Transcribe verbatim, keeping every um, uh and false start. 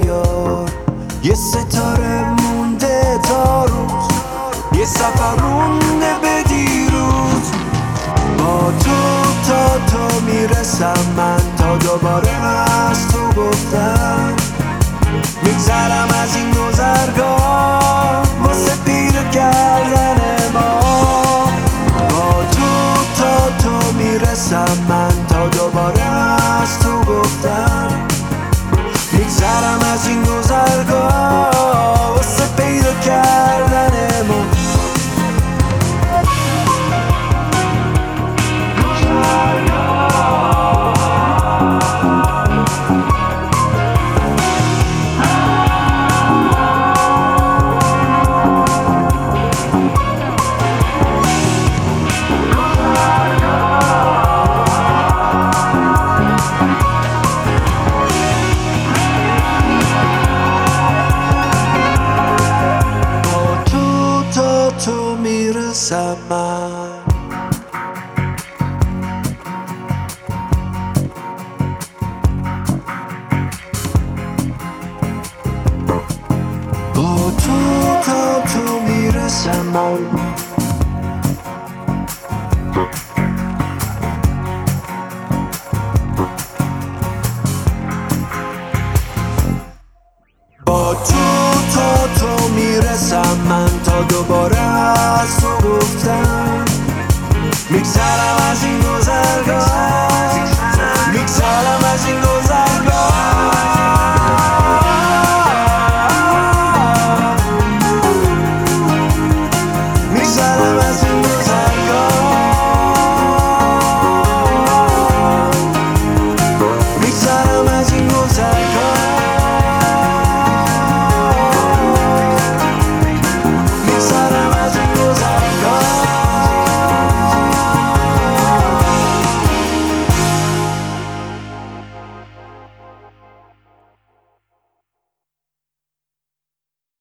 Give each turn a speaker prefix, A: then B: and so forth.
A: نیار، یه ستاره مونده تا روز، یه سفر مونده به دیروز. با تو تا تو میرسم من، تا دوباره از تو گفتم میگذرم از این گذرگاه واسه پیدا کردن ما. با تو تا تو میرسم من، تا دوباره از تو گفتم میگذرم از این گذرگاه واسه پیدا کردن ما. تو میرسم من، با تو تا تو میرسم من.